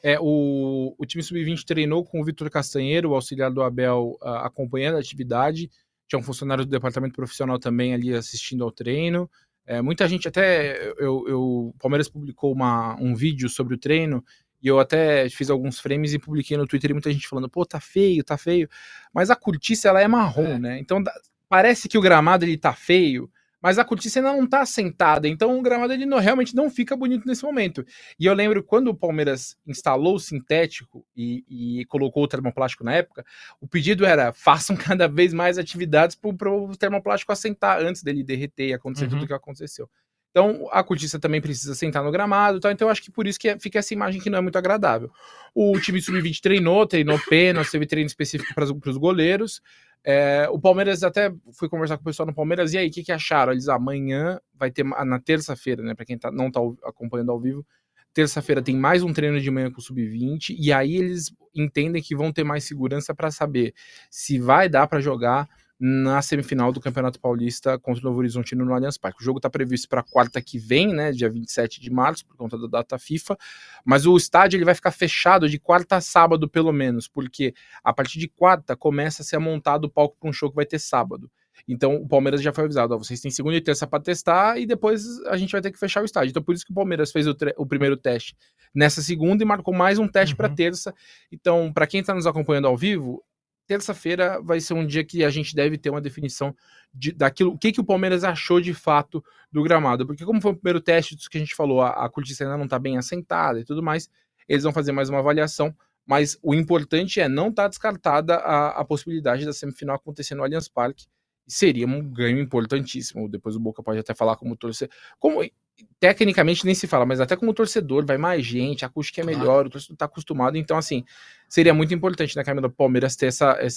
O time Sub-20 treinou com o Vitor Castanheiro, o auxiliar do Abel, acompanhando a atividade. Tinha um funcionário do departamento profissional também ali assistindo ao treino. Muita gente até... O Palmeiras publicou um vídeo sobre o treino e eu até fiz alguns frames e publiquei no Twitter e muita gente falando, pô, tá feio. Mas a cortiça, ela é marrom, né? Então, parece que o gramado, ele tá feio, mas a cortiça ainda não tá assentada. Então, o gramado, ele realmente não fica bonito nesse momento. E eu lembro, quando o Palmeiras instalou o sintético e colocou o termoplástico na época, o pedido era, façam cada vez mais atividades pro termoplástico assentar antes dele derreter e acontecer tudo o que aconteceu. Então, a cortiça também precisa sentar no gramado, tá? Então eu acho que por isso que fica essa imagem que não é muito agradável. O time Sub-20 treinou pênalti, teve treino específico para os goleiros. O Palmeiras, até fui conversar com o pessoal no Palmeiras, e aí, o que acharam? Eles, amanhã vai ter, na terça-feira, né, para quem não tá acompanhando ao vivo, terça-feira tem mais um treino de manhã com o Sub-20, e aí eles entendem que vão ter mais segurança para saber se vai dar para jogar na semifinal do Campeonato Paulista contra o Novo Horizontino no Allianz Parque. O jogo está previsto para quarta que vem, né, dia 27 de março, por conta da data FIFA, mas o estádio ele vai ficar fechado de quarta a sábado, pelo menos, porque a partir de quarta começa a ser montado o palco para um show que vai ter sábado. Então o Palmeiras já foi avisado, vocês têm segunda e terça para testar e depois a gente vai ter que fechar o estádio. Então por isso que o Palmeiras fez o primeiro teste nessa segunda e marcou mais um teste para terça. Então, para quem está nos acompanhando ao vivo, terça-feira vai ser um dia que a gente deve ter uma definição daquilo, o que o Palmeiras achou de fato do gramado, porque como foi o primeiro teste, disso que a gente falou, a cortiça ainda não está bem assentada e tudo mais, eles vão fazer mais uma avaliação, mas o importante é não estar descartada a possibilidade da semifinal acontecer no Allianz Parque, seria um ganho importantíssimo. Depois o Boca pode até falar como torcedor, tecnicamente nem se fala, mas até como torcedor, vai mais gente, a acústica é melhor, o torcedor tá acostumado, então assim, seria muito importante, né, Camila, do Palmeiras ter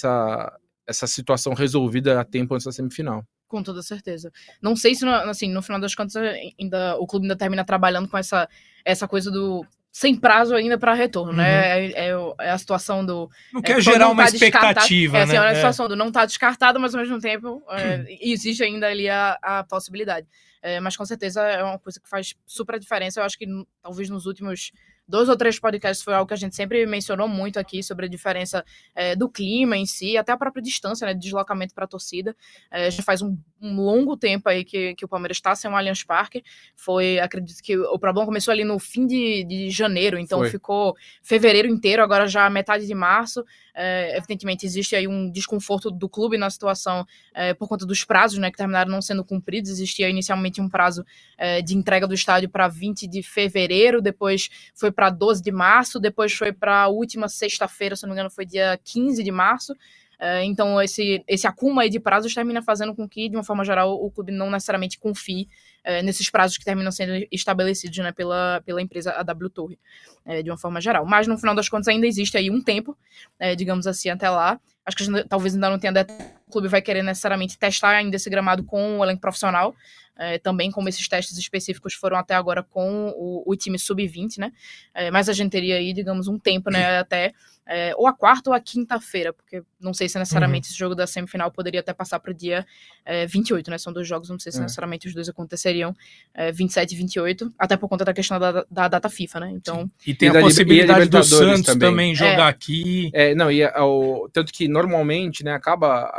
essa situação resolvida a tempo antes da semifinal. Com toda certeza. Não sei se, assim, no final das contas, o clube ainda termina trabalhando com essa coisa do sem prazo ainda para retorno, né? É a situação do... Não quer gerar uma expectativa, né? Assim, é a situação do não estar descartado, mas ao mesmo tempo existe ainda ali a possibilidade. Mas com certeza é uma coisa que faz super a diferença. Eu acho que talvez nos últimos 2 ou 3 podcasts foi algo que a gente sempre mencionou muito aqui sobre a diferença do clima em si, até a própria distância, né, de deslocamento para a torcida. Já faz um longo tempo aí que o Palmeiras está sem um Allianz Parque. Acredito que o problema começou ali no fim de janeiro, então ficou fevereiro inteiro, agora já metade de março. Evidentemente existe aí um desconforto do clube na situação por conta dos prazos, né, que terminaram não sendo cumpridos. Existia inicialmente um prazo de entrega do estádio para 20 de fevereiro, depois foi para 12 de março, depois foi para a última sexta-feira, se não me engano foi dia 15 de março. Então esse acúmulo aí de prazos termina fazendo com que, de uma forma geral, o clube não necessariamente confie nesses prazos que terminam sendo estabelecidos, né, pela empresa AW Torre, de uma forma geral. Mas, no final das contas, ainda existe aí um tempo, digamos assim, até lá. Acho que talvez ainda não tenha o clube vai querer necessariamente testar ainda esse gramado com o elenco profissional, também como esses testes específicos foram até agora com o time sub-20, né? Mas a gente teria aí, digamos, um tempo, né, até ou a quarta ou a quinta-feira, porque não sei se necessariamente esse jogo da semifinal poderia até passar para o dia 28, né? São 2 jogos, não sei se necessariamente os dois aconteceriam 27 e 28, até por conta da questão da data FIFA, né? Então, e tem a possibilidade do Santos também jogar aqui. Tanto que normalmente, né, acaba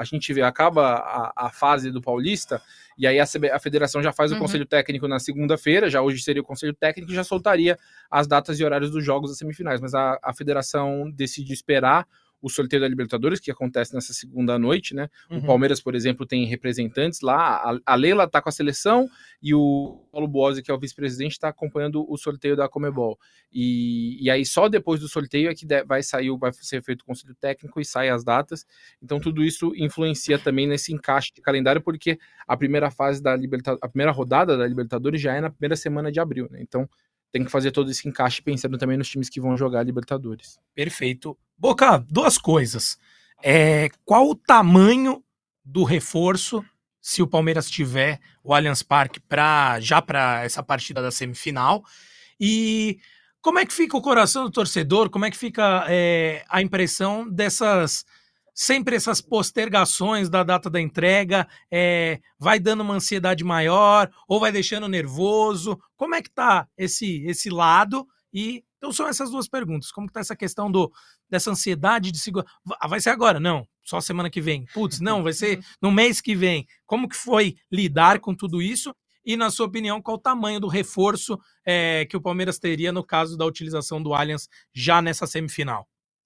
a fase do Paulista, e aí a federação já faz o conselho técnico na segunda-feira, já hoje seria o conselho técnico, e já soltaria as datas e horários dos jogos das semifinais, mas a federação decide esperar o sorteio da Libertadores, que acontece nessa segunda noite, né? O Palmeiras, por exemplo, tem representantes lá, a Leila tá com a seleção e o Paulo Boazzi, que é o vice-presidente, está acompanhando o sorteio da Conmebol. E aí só depois do sorteio é que vai ser feito o conselho técnico e saem as datas. Então tudo isso influencia também nesse encaixe de calendário, porque a primeira fase a primeira rodada da Libertadores já é na primeira semana de abril, né? Então tem que fazer todo esse encaixe pensando também nos times que vão jogar a Libertadores. Perfeito. Boca, 2 coisas. Qual o tamanho do reforço se o Palmeiras tiver o Allianz Parque para essa partida da semifinal? E como é que fica o coração do torcedor? Como é que fica a impressão sempre essas postergações da data da entrega? Vai dando uma ansiedade maior ou vai deixando nervoso? Como é que tá esse lado? Então são essas 2 perguntas. Como que tá essa questão dessa ansiedade de segurar? Vai ser agora? Não, só semana que vem. Putz, não, vai ser no mês que vem. Como que foi lidar com tudo isso? E, na sua opinião, qual o tamanho do reforço que o Palmeiras teria no caso da utilização do Allianz já nessa semifinal?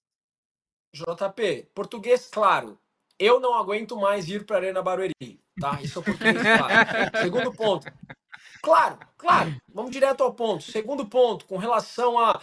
JP, português claro. Eu não aguento mais ir para a Arena Barueri, tá? Isso é português claro. Segundo ponto. Claro. Vamos direto ao ponto. Segundo ponto, com relação a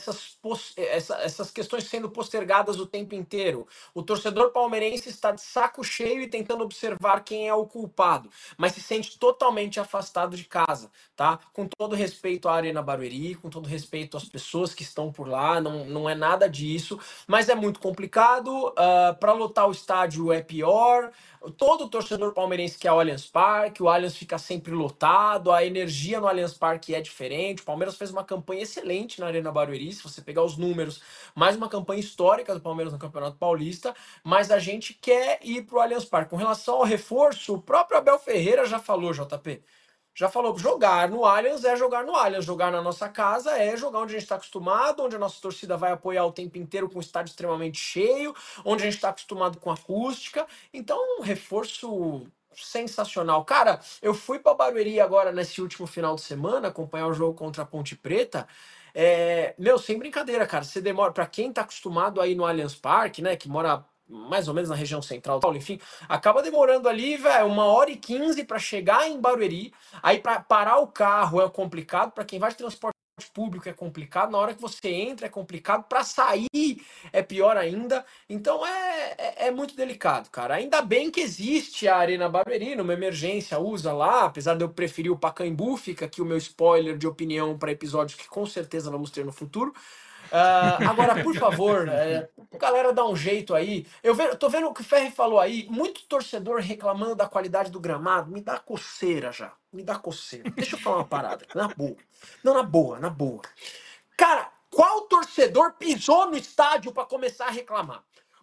essas questões sendo postergadas o tempo inteiro. O torcedor palmeirense está de saco cheio e tentando observar quem é o culpado, mas se sente totalmente afastado de casa, tá? Com todo respeito à Arena Barueri, com todo respeito às pessoas que estão por lá, não é nada disso, mas é muito complicado. Para lotar o estádio é pior. Todo torcedor palmeirense quer o Allianz Parque, o Allianz fica sempre lotado, a energia no Allianz Parque é diferente. O Palmeiras fez uma campanha excelente na Arena Barueri, se você pegar os números, mais uma campanha histórica do Palmeiras no Campeonato Paulista, mas a gente quer ir para o Allianz Parque. Com relação ao reforço, o próprio Abel Ferreira já falou, JP. Já falou, jogar no Allianz é jogar no Allianz, jogar na nossa casa é jogar onde a gente está acostumado, onde a nossa torcida vai apoiar o tempo inteiro com o estádio extremamente cheio, onde a gente está acostumado com acústica. Então, um reforço sensacional. Cara, eu fui para Barueri agora nesse último final de semana acompanhar o jogo contra a Ponte Preta. Sem brincadeira, cara, você demora, para quem tá acostumado aí no Allianz Parque, né, que mora mais ou menos na região central, enfim, acaba demorando ali, velho, 1h15 para chegar em Barueri. Aí para parar o carro é complicado, para quem vai de transporte público é complicado, na hora que você entra é complicado, para sair é pior ainda. Então é muito delicado, cara. Ainda bem que existe a Arena Barueri, numa emergência usa lá, apesar de eu preferir o Pacaembu, fica aqui o meu spoiler de opinião para episódios que com certeza vamos ter no futuro. Agora, por favor, galera, dá um jeito aí. Tô vendo o que o Ferri falou aí, muito torcedor reclamando da qualidade do gramado, me dá coceira já, me dá coceira. Deixa eu falar uma parada, na boa. Não, na boa. Cara, qual torcedor pisou no estádio para começar a reclamar?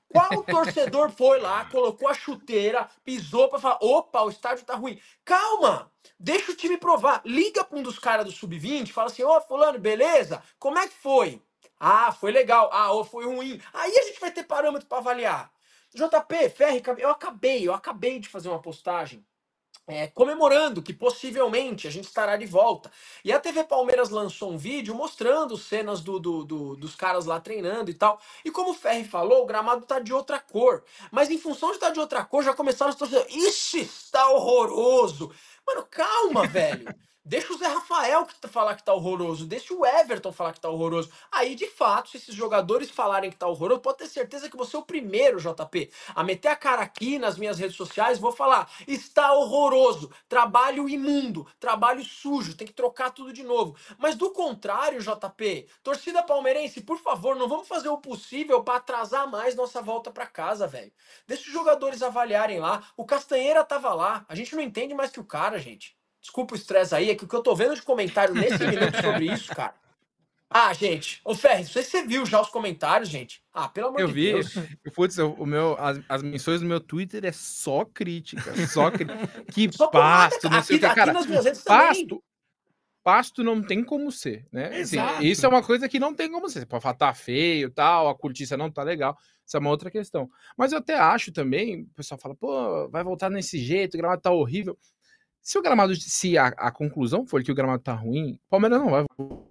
Qual torcedor foi lá, colocou a chuteira, pisou pra falar, opa, o estádio tá ruim. Calma, deixa o time provar. Liga pra um dos caras do Sub-20, fala assim, ô fulano, beleza? Como é que foi? Ah, foi legal. Ah, ou foi ruim. Aí a gente vai ter parâmetro pra avaliar. JP, Ferri, eu acabei de fazer uma postagem comemorando que possivelmente a gente estará de volta. E a TV Palmeiras lançou um vídeo mostrando cenas dos caras lá treinando e tal. E como o Ferri falou, o gramado tá de outra cor. Mas em função de estar de outra cor, já começaram os torcedores. Ixi, está horroroso. Mano, calma, velho. Deixa o Zé Rafael falar que tá horroroso. Deixa o Everton falar que tá horroroso. Aí, de fato, se esses jogadores falarem que tá horroroso, pode ter certeza que você é o primeiro, JP, a meter a cara aqui nas minhas redes sociais. Vou falar, está horroroso. Trabalho imundo. Trabalho sujo. Tem que trocar tudo de novo. Mas do contrário, JP, torcida palmeirense, por favor, não vamos fazer o possível para atrasar mais nossa volta para casa, velho. Deixa os jogadores avaliarem lá. O Castanheira tava lá. A gente não entende mais que o cara, gente. Desculpa o estresse aí, é que o que eu tô vendo de comentário nesse minuto sobre isso, cara. Ah, gente. Ô, Ferri, não sei se você viu já os comentários, gente. Ah, pelo amor Eu de vi. Deus. Putz, as menções do meu Twitter é só crítica. Só crítica. Que Só porrada, pasto, não sei o que. aqui Cara, nas minhas redes também. pasto não tem como ser, né? Assim, Exato. isso é uma coisa que não tem como ser. Você pode falar, tá feio, tal, a cortiça não tá legal. Isso é uma outra questão. Mas eu até acho também, o pessoal fala, pô, vai voltar nesse jeito, o gramado tá horrível. Se o gramado, se a conclusão for que o gramado tá ruim, o Palmeiras não vai.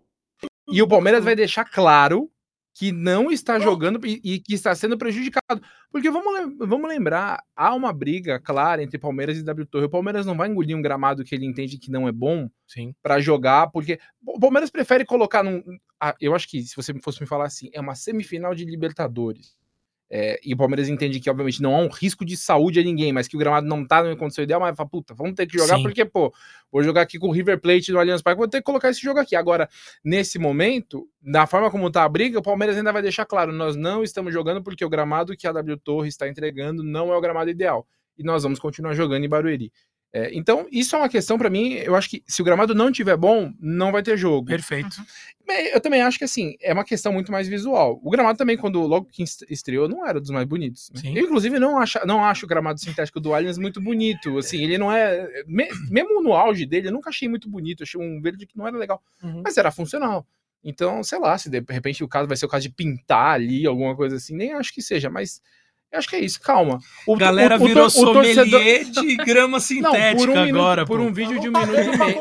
E o Palmeiras vai deixar claro que não está jogando e que está sendo prejudicado. Porque vamos lembrar, há uma briga clara entre Palmeiras e W Torre. O Palmeiras não vai engolir um gramado que ele entende que não é bom para jogar, porque o Palmeiras prefere colocar eu acho que, se você fosse me falar assim, é uma semifinal de Libertadores. E o Palmeiras entende que, obviamente, não há um risco de saúde a ninguém, mas que o gramado não tá na condição ideal, mas fala, puta, vamos ter que jogar, porque, pô, vou jogar aqui com o River Plate no Allianz Parque, vou ter que colocar esse jogo aqui. Agora, nesse momento, da forma como tá a briga, o Palmeiras ainda vai deixar claro, nós não estamos jogando porque o gramado que a W Torre está entregando não é o gramado ideal. E nós vamos continuar jogando em Barueri. Então, isso é uma questão pra mim, eu acho que se o gramado não tiver bom, não vai ter jogo. Perfeito. Eu também acho que, assim, é uma questão muito mais visual. O gramado também, quando logo que estreou, não era dos mais bonitos. Sim. Eu, inclusive, não acho o gramado sintético do Allianz muito bonito. Assim, ele não é... Mesmo no auge dele, eu nunca achei muito bonito. Achei um verde que não era legal. Mas era funcional. Então, sei lá, se de repente o caso vai ser o caso de pintar ali, alguma coisa assim, nem acho que seja, mas... Eu acho que é isso, calma. Galera virou sommelier de grama sintética agora. Por um vídeo de 1 minuto e meio.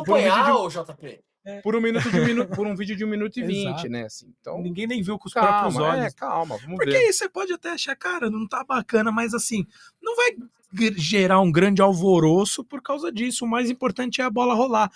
Por um vídeo de 1 minuto e 20, né? Assim, então, ninguém nem viu com os próprios olhos. Calma, vamos ver. Porque aí você pode até achar, cara, não tá bacana, mas assim, não vai gerar um grande alvoroço por causa disso. O mais importante é a bola rolar.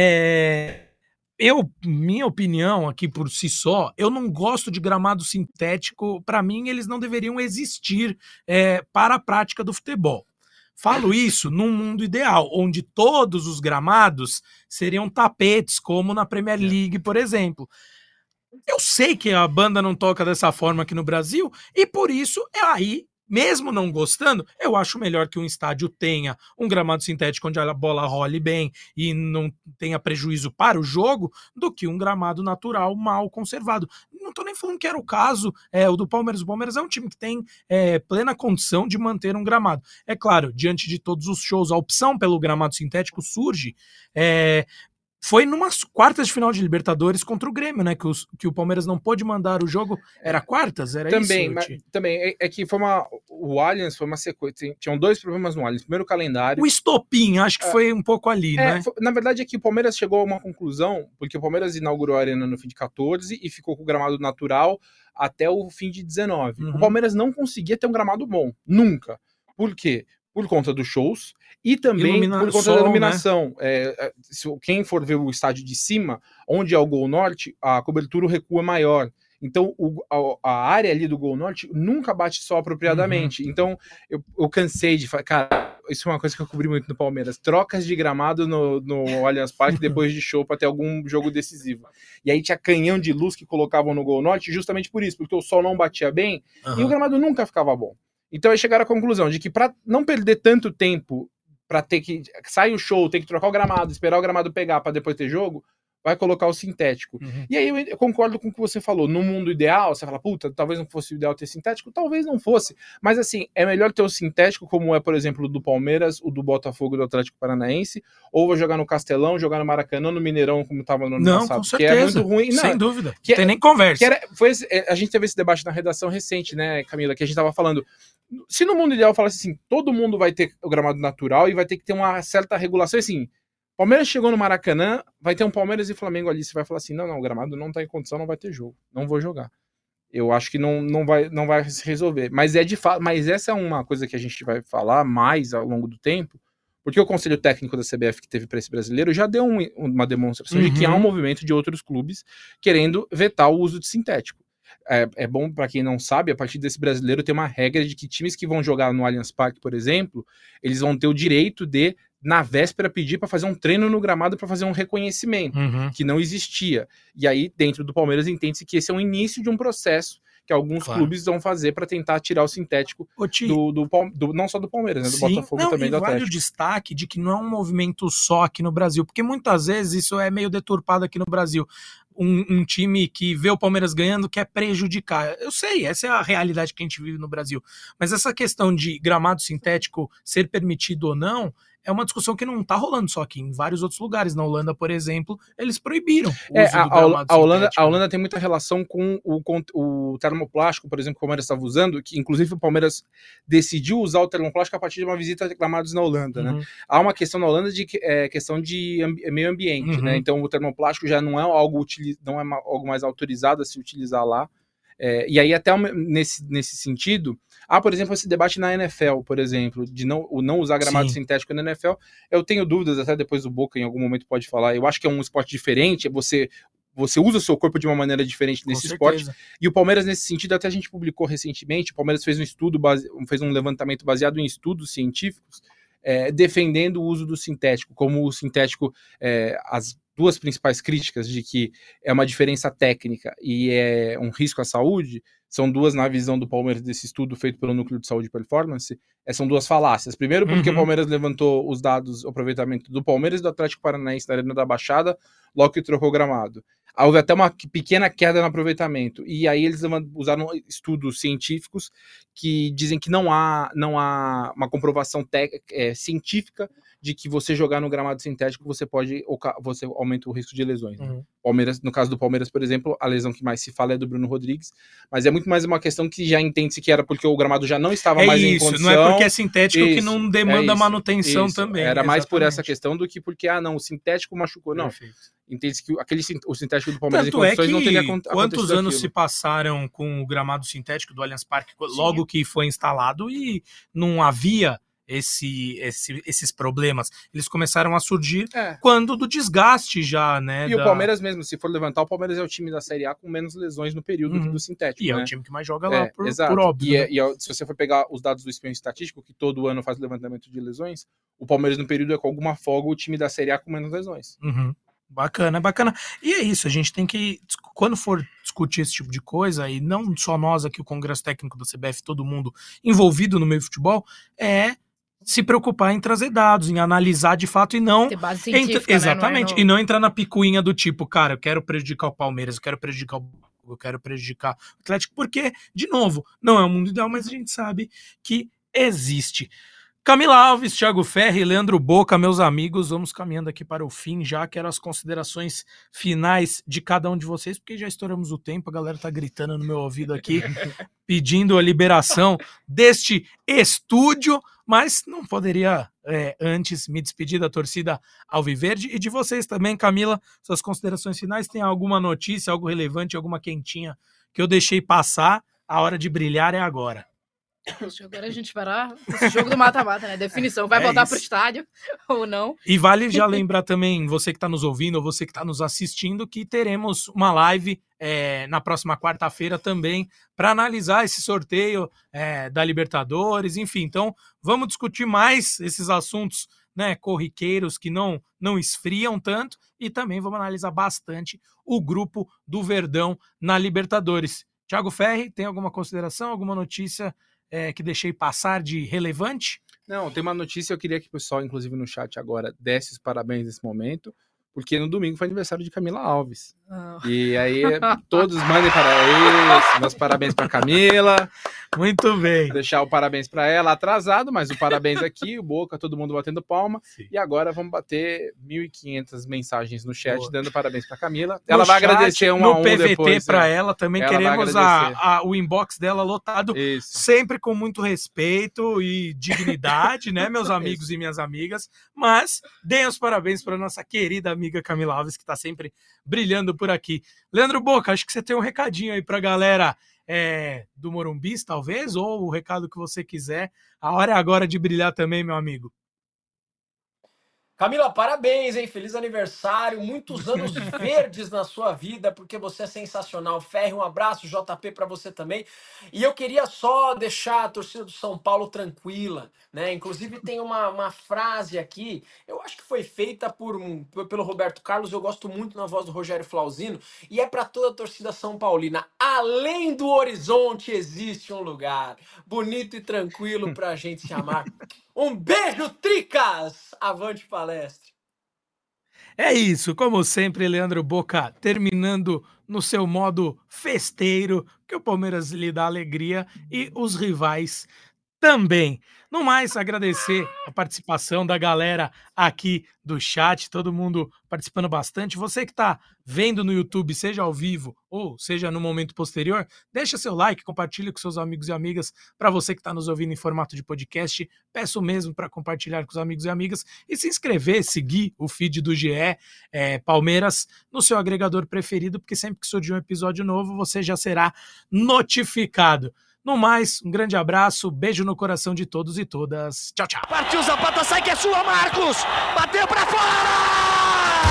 Minha opinião aqui por si só, eu não gosto de gramado sintético. Para mim, eles não deveriam existir para a prática do futebol. Falo isso num mundo ideal, onde todos os gramados seriam tapetes, como na Premier League, por exemplo. Eu sei que a banda não toca dessa forma aqui no Brasil, e por isso, aí, mesmo não gostando, eu acho melhor que um estádio tenha um gramado sintético onde a bola role bem e não tenha prejuízo para o jogo, do que um gramado natural mal conservado. Não tô nem falando que era o caso o do Palmeiras. O Palmeiras é um time que tem plena condição de manter um gramado. É claro, diante de todos os shows, a opção pelo gramado sintético surge... Foi numas quartas de final de Libertadores contra o Grêmio, né? Que o Palmeiras não pôde mandar o jogo. Era quartas? Era também, isso? Mas, também, que foi o Allianz foi uma sequência. Tinham 2 problemas no Allianz. Primeiro, o calendário. O estopim, acho que foi um pouco ali, né? Na verdade, é que o Palmeiras chegou a uma conclusão, porque o Palmeiras inaugurou a Arena no fim de 14 e ficou com o gramado natural até o fim de 19. O Palmeiras não conseguia ter um gramado bom. Nunca. Por quê? Por conta dos shows e também por conta da iluminação. Né? Quem for ver o estádio de cima, onde é o Gol Norte, a cobertura, o recuo é maior. Então, a área ali do Gol Norte nunca bate sol apropriadamente. Então, eu cansei de falar, cara, isso é uma coisa que eu cobri muito no Palmeiras. Trocas de gramado no Allianz Parque depois de show para ter algum jogo decisivo. E aí tinha canhão de luz que colocavam no Gol Norte justamente por isso, porque o sol não batia bem e o gramado nunca ficava bom. Então, aí chegaram à conclusão de que para não perder tanto tempo, para ter que sair o show, ter que trocar o gramado, esperar o gramado pegar para depois ter jogo, vai colocar o sintético. E aí eu concordo com o que você falou. No mundo ideal, você fala, puta, talvez não fosse o ideal ter sintético, talvez não fosse. Mas assim, é melhor ter o sintético, como é, por exemplo, o do Palmeiras, o do Botafogo e do Atlético Paranaense, ou vou jogar no Castelão, jogar no Maracanã, no Mineirão, como estava no ano passado. Com certeza. Que é muito ruim. Sem dúvida. Não tem nem conversa. A gente teve esse debate na redação recente, né, Camila, que a gente tava falando. Se no mundo ideal falasse assim, todo mundo vai ter o gramado natural e vai ter que ter uma certa regulação, assim, Palmeiras chegou no Maracanã, vai ter um Palmeiras e Flamengo ali, você vai falar assim, não, o gramado não tá em condição, não vai ter jogo, não vou jogar. Eu acho que não vai se resolver. Mas é de fato, mas essa é uma coisa que a gente vai falar mais ao longo do tempo, porque o Conselho Técnico da CBF que teve para esse brasileiro já deu uma demonstração de que há um movimento de outros clubes querendo vetar o uso de sintético. É bom, para quem não sabe, a partir desse brasileiro tem uma regra de que times que vão jogar no Allianz Parque, por exemplo, eles vão ter o direito de, na véspera, pedir para fazer um treino no gramado para fazer um reconhecimento, que não existia. E aí, dentro do Palmeiras, entende-se que esse é o início de um processo que alguns clubes vão fazer para tentar tirar o sintético não só do Palmeiras, né, do Botafogo também, do Atlético. Vale o destaque de que não é um movimento só aqui no Brasil, porque muitas vezes isso é meio deturpado aqui no Brasil. Um time que vê o Palmeiras ganhando quer prejudicar. Eu sei, essa é a realidade que a gente vive no Brasil. Mas essa questão de gramado sintético ser permitido ou não é uma discussão que não está rolando só aqui. Em vários outros lugares. Na Holanda, por exemplo, eles proibiram o uso do gramado sintético. A Holanda tem muita relação com o termoplástico, por exemplo, que o Palmeiras estava usando, que inclusive o Palmeiras decidiu usar o termoplástico a partir de uma visita a gramados na Holanda. Né? Há uma questão na Holanda de questão de meio ambiente. Né? Então o termoplástico já não é algo mais autorizado a se utilizar lá. E aí até nesse sentido, por exemplo, esse debate na NFL, por exemplo, de não usar gramado sintético na NFL, eu tenho dúvidas, até depois o Boca em algum momento pode falar, eu acho que é um esporte diferente, você usa o seu corpo de uma maneira diferente nesse esporte, e o Palmeiras nesse sentido, até a gente publicou recentemente, o Palmeiras fez fez um levantamento baseado em estudos científicos, defendendo o uso do sintético, como o sintético, as duas principais críticas de que é uma diferença técnica e é um risco à saúde, são duas na visão do Palmeiras desse estudo feito pelo Núcleo de Saúde e Performance, são duas falácias. Primeiro porque o Palmeiras levantou os dados, o aproveitamento do Palmeiras e do Atlético Paranaense na Arena da Baixada, logo que trocou o gramado. Houve até uma pequena queda no aproveitamento, e aí eles usaram estudos científicos que dizem que não há uma comprovação científica de que você jogar no gramado sintético você aumenta o risco de lesões. Né? Palmeiras, no caso do Palmeiras, por exemplo, a lesão que mais se fala é do Bruno Rodrigues, mas é muito mais uma questão que já entende-se que era porque o gramado já não estava mais em condição. Não é porque é sintético que não demanda manutenção também. Era mais por essa questão do que porque, o sintético machucou. Não, entende-se que o sintético do Palmeiras em condições não teria acontecido. Quantos anos se passaram com o gramado sintético do Allianz Parque logo que foi instalado e não havia esses problemas, eles começaram a surgir quando do desgaste já, né? E o Palmeiras mesmo, se for levantar, o Palmeiras é o time da Série A com menos lesões no período que do sintético. E é o time que mais joga lá, por óbvio. E se você for pegar os dados do Espião Estatístico, que todo ano faz levantamento de lesões, o Palmeiras no período é com alguma folga o time da Série A com menos lesões. Bacana. E é isso, a gente tem que, quando for discutir esse tipo de coisa, e não só nós aqui, o Congresso Técnico da CBF, todo mundo envolvido no meio do futebol, se preocupar em trazer dados, em analisar de fato e não... Ter base científica, exatamente, e não entrar na picuinha do tipo, cara, eu quero prejudicar o Palmeiras, eu quero prejudicar o Atlético, porque, de novo, não é o mundo ideal, mas a gente sabe que existe. Camila Alves, Thiago Ferri, Leandro Boca, meus amigos, vamos caminhando aqui para o fim, já quero as considerações finais de cada um de vocês, porque já estouramos o tempo, a galera tá gritando no meu ouvido aqui, pedindo a liberação deste estúdio, mas não poderia antes me despedir da torcida alviverde e de vocês também, Camila, suas considerações finais, tem alguma notícia, algo relevante, alguma quentinha que eu deixei passar, a hora de brilhar é agora. Agora a gente vai lá, esse jogo do mata-mata, né? Definição, vai voltar pro estádio ou não. E vale já lembrar também, você que está nos ouvindo ou você que está nos assistindo, que teremos uma live na próxima quarta-feira também para analisar esse sorteio da Libertadores, enfim. Então, vamos discutir mais esses assuntos, né, corriqueiros que não esfriam tanto e também vamos analisar bastante o grupo do Verdão na Libertadores. Thiago Ferri, tem alguma consideração, alguma notícia que deixei passar de relevante? Não, tem uma notícia, eu queria que o pessoal, inclusive no chat agora, desse os parabéns nesse momento. porque no domingo foi aniversário de Camila Alves. Ah. E aí todos mandem para isso, meus parabéns para Camila. Muito bem. Vou deixar o parabéns para ela atrasado, mas o parabéns aqui, o Boca, todo mundo batendo palma. Sim. E agora vamos bater 1.500 mensagens no chat, Boa. dando parabéns para Camila. No Ela vai chat, agradecer um a no um PVT depois. para ela também. Ela vai queremos agradecer. o inbox dela lotado, Isso. sempre com muito respeito e dignidade, né, meus amigos e minhas amigas. Mas deem os parabéns para nossa querida amiga Camila Alves, que está sempre brilhando por aqui. Leandro Boca, acho que você tem um recadinho aí para a galera do Morumbis, talvez, ou o recado que você quiser. A hora é agora de brilhar também, meu amigo. Camila, parabéns, hein? Feliz aniversário, muitos anos verdes na sua vida, porque você é sensacional. Ferre, um abraço, JP, para você também. E eu queria só deixar a torcida do São Paulo tranquila, né? Inclusive tem uma frase aqui, eu acho que foi feita pelo Roberto Carlos, eu gosto muito na voz do Rogério Flauzino, e é para toda a torcida são paulina. Além do horizonte existe um lugar bonito e tranquilo para a gente se amar. Um beijo, Tricas! Avante palestra! É isso, como sempre, Leandro Boca terminando no seu modo festeiro, que o Palmeiras lhe dá alegria e os rivais também. No mais, agradecer a participação da galera aqui do chat, todo mundo participando bastante. Você que está vendo no YouTube, seja ao vivo ou seja no momento posterior, deixa seu like, compartilhe com seus amigos e amigas. Para você que está nos ouvindo em formato de podcast, peço mesmo para compartilhar com os amigos e amigas e se inscrever, seguir o feed do GE Palmeiras no seu agregador preferido, porque sempre que surgir um episódio novo, você já será notificado. No mais, um grande abraço, beijo no coração de todos e todas. Tchau, tchau. Partiu Zapata, sai que é sua, Marcos! Bateu pra fora!